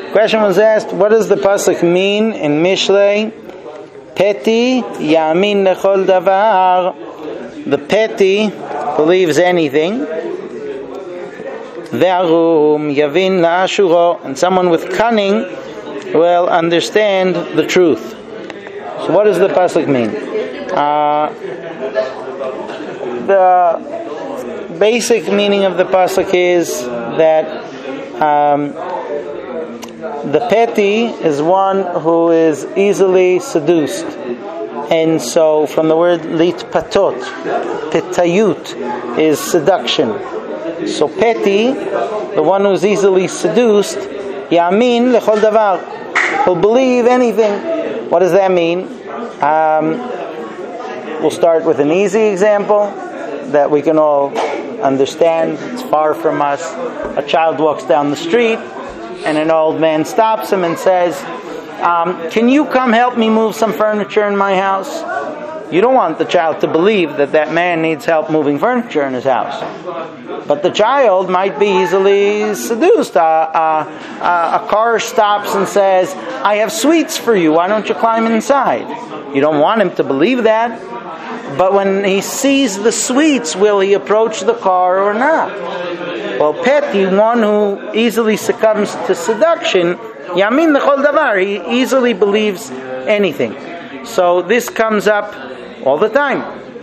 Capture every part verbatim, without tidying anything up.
Question was asked, what does the pasuk mean in Mishlei? Peti yamin lechol davar. The peti believes anything. Ve'arum yavin la'ashuro. And someone with cunning will understand the truth. So what does the pasuk mean? Uh, the basic meaning of the pasuk is that um, the petty is one who is easily seduced. And so from the word litpatot, petayut is seduction. So petty, the one who is easily seduced, yamin lechol davar, will believe anything. What does that mean? Um, we'll start with an easy example that we can all understand. It's far from us. A child walks down the street and an old man stops him and says, um, can you come help me move some furniture in my house? You don't want the child to believe that that man needs help moving furniture in his house. But the child might be easily seduced. Uh, uh, uh, a car stops and says, I have sweets for you. Why don't you climb inside? You don't want him to believe that. But when he sees the sweets, will he approach the car or not? Well, Peti, one who easily succumbs to seduction, Yamin lechol davar, he easily believes anything. So this comes up all the time.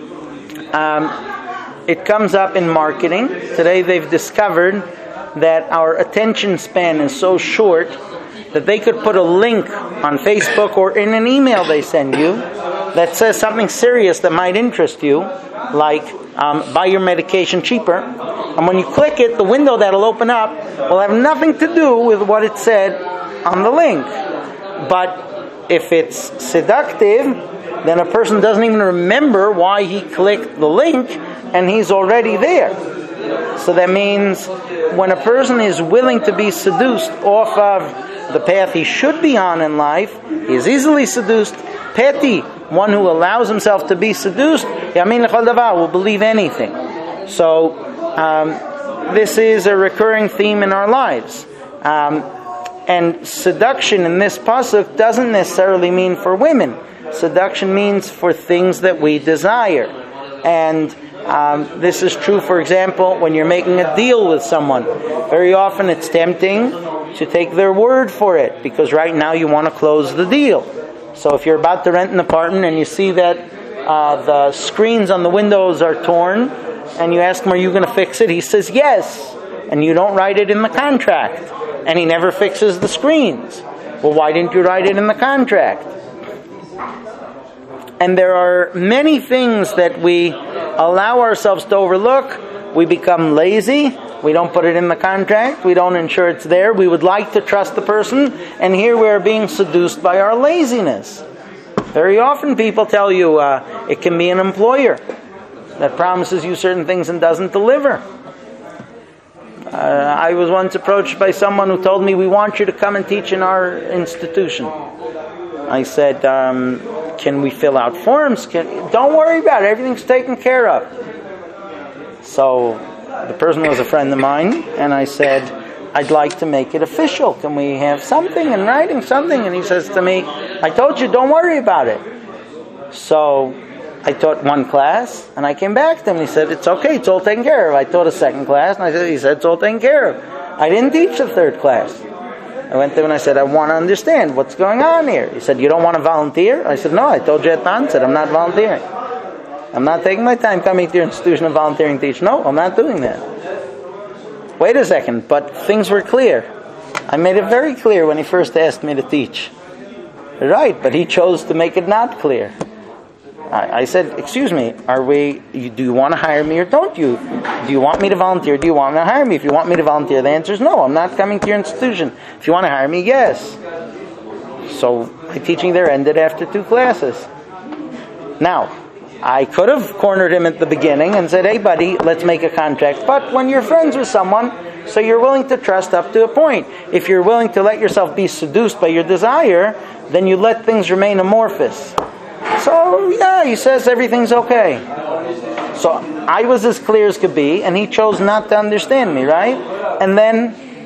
Um, it comes up in marketing. Today they've discovered that our attention span is so short that they could put a link on Facebook or in an email they send you that says something serious that might interest you, like um, buy your medication cheaper. And when you click it, the window that'll open up will have nothing to do with what it said on the link. But if it's seductive, then a person doesn't even remember why he clicked the link, and he's already there. So that means when a person is willing to be seduced off of the path he should be on in life, he is easily seduced. Peti, one who allows himself to be seduced, Yamin lechol davar, will believe anything. So um, this is a recurring theme in our lives. Um, and seduction in this pasuk doesn't necessarily mean for women. Seduction means for things that we desire. And um, this is true, for example, when you're making a deal with someone. Very often it's tempting to take their word for it, because right now you want to close the deal. So if you're about to rent an apartment and you see that uh, the screens on the windows are torn, and you ask him, are you going to fix it? He says yes. And you don't write it in the contract. And he never fixes the screens. Well, why didn't you write it in the contract? And there are many things that we allow ourselves to overlook. We become lazy. We don't put it in the contract. We don't ensure it's there. We would like to trust the person. And here we are being seduced by our laziness. Very often people tell you uh, it can be an employer that promises you certain things and doesn't deliver. Uh, I was once approached by someone who told me, we want you to come and teach in our institution. I said, um, can we fill out forms? Can, don't worry about it. Everything's taken care of. So the person was a friend of mine, and I said, I'd like to make it official. Can we have something in writing, something? And he says to me, I told you, don't worry about it. So I taught one class, and I came back to him, and he said, it's okay, it's all taken care of. I taught a second class, and I said, he said, it's all taken care of. I didn't teach the third class. I went to him and I said, I want to understand what's going on here. He said, you don't want to volunteer? I said, no, I told you at the onset, I'm not volunteering. I'm not taking my time coming to your institution and volunteering to teach. No, I'm not doing that. Wait a second, but things were clear. I made it very clear when he first asked me to teach. Right, but he chose to make it not clear. I, I said, excuse me, are we, you, do you want to hire me or don't you? Do you want me to volunteer? Do you want me to hire me? If you want me to volunteer, the answer is no, I'm not coming to your institution. If you want to hire me, yes. So my teaching there ended after two classes. Now, I could have cornered him at the beginning and said, hey buddy, let's make a contract. But when you're friends with someone, so you're willing to trust up to a point. If you're willing to let yourself be seduced by your desire, then you let things remain amorphous. So, yeah, he says everything's okay. So, I was as clear as could be, and he chose not to understand me, right? And then,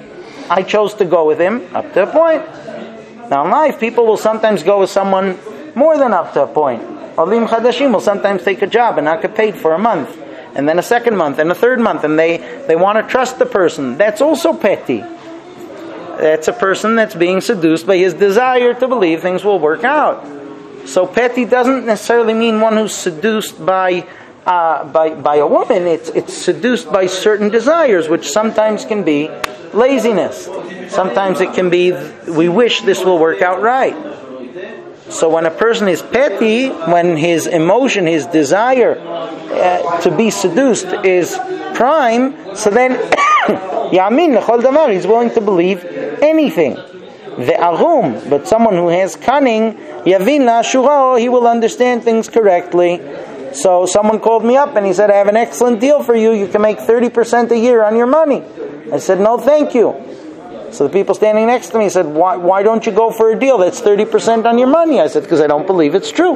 I chose to go with him up to a point. Now in life, people will sometimes go with someone more than up to a point. Olim Chadashim will sometimes take a job and not get paid for a month, and then a second month, and a third month, and they, they want to trust the person. That's also petty. That's a person that's being seduced by his desire to believe things will work out. So petty doesn't necessarily mean one who's seduced by uh, by by a woman. It's it's seduced by certain desires, which sometimes can be laziness. Sometimes it can be, we wish this will work out right. So when a person is petty, when his emotion, his desire uh, to be seduced is prime, so then Yamin lechol davar, he's willing to believe anything. Ve'arum, but someone who has cunning, Yavin la'ashuro, he will understand things correctly. So someone called me up and he said, I have an excellent deal for you. You can make thirty percent a year on your money. I said, no, thank you. So the people standing next to me said, why, why don't you go for a deal that's thirty percent on your money? I said, because I don't believe it's true.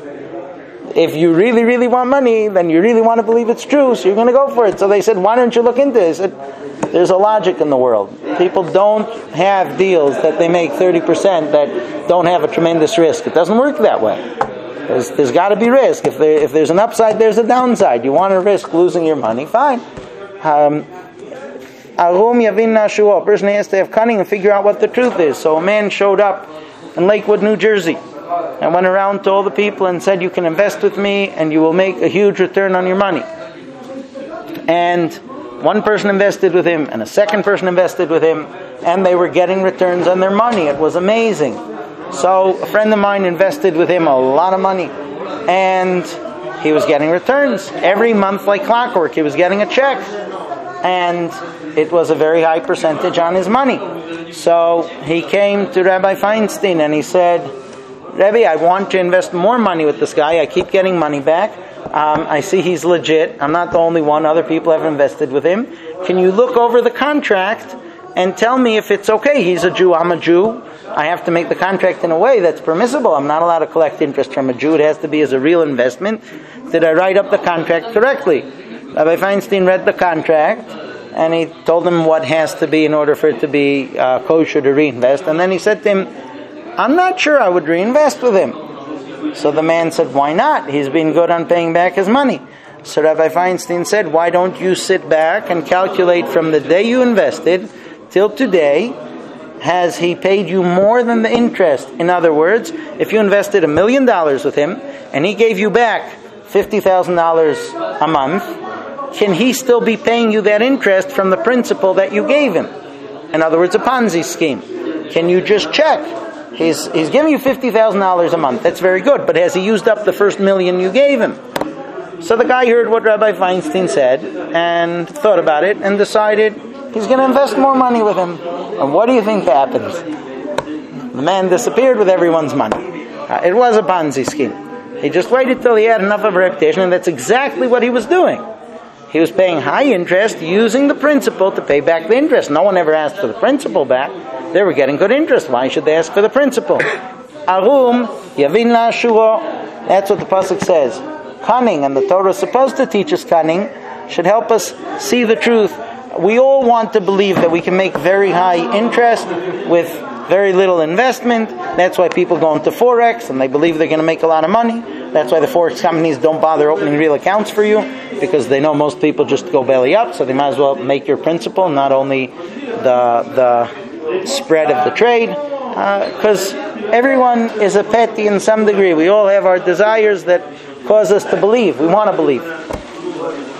If you really, really want money, then you really want to believe it's true, so you're going to go for it. So they said, why don't you look into it? I said, there's a logic in the world. People don't have deals that they make thirty percent that don't have a tremendous risk. It doesn't work that way. There's, there's got to be risk. If, there, if there's an upside, there's a downside. You want to risk losing your money, fine. Um, Arum Yavin Nashua. A person has to have cunning and figure out what the truth is. So a man showed up in Lakewood, New Jersey, and went around to all the people and said, you can invest with me and you will make a huge return on your money. And one person invested with him, and a second person invested with him, and they were getting returns on their money. It was amazing. So a friend of mine invested with him a lot of money, and he was getting returns every month like clockwork. He was getting a check, and it was a very high percentage on his money. So he came to Rabbi Feinstein and he said, Rabbi, I want to invest more money with this guy. I keep getting money back. Um, I see he's legit. I'm not the only one. Other people have invested with him. Can you look over the contract and tell me if it's okay? He's a Jew. I'm a Jew. I have to make the contract in a way that's permissible. I'm not allowed to collect interest from a Jew. It has to be as a real investment. Did I write up the contract correctly? Rabbi Feinstein read the contract, and he told him what has to be in order for it to be uh, kosher to reinvest. And then he said to him, I'm not sure I would reinvest with him. So the man said, why not? He's been good on paying back his money. So Rabbi Feinstein said, why don't you sit back and calculate from the day you invested till today, has he paid you more than the interest? In other words, if you invested a million dollars with him and he gave you back fifty thousand dollars a month, can he still be paying you that interest from the principal that you gave him? In other words, a Ponzi scheme. Can you just check? He's he's giving you fifty thousand dollars a month. That's very good. But has he used up the first million you gave him? So the guy heard what Rabbi Feinstein said and thought about it and decided he's going to invest more money with him. And what do you think happens? The man disappeared with everyone's money. Uh, it was a Ponzi scheme. He just waited till he had enough of a reputation, and that's exactly what he was doing. He was paying high interest, using the principal to pay back the interest. No one ever asked for the principal back. They were getting good interest. Why should they ask for the principal? Arum Yavin la'ashuro. That's what the pasuk says. Cunning, and the Torah is supposed to teach us cunning, should help us see the truth. We all want to believe that we can make very high interest with very little investment. That's why people go into Forex and they believe they're going to make a lot of money. That's why the Forex companies don't bother opening real accounts for you, because they know most people just go belly up, so they might as well make your principal, not only the the spread of the trade, because uh, everyone is a petty in some degree. We all have our desires that cause us to believe. We want to believe.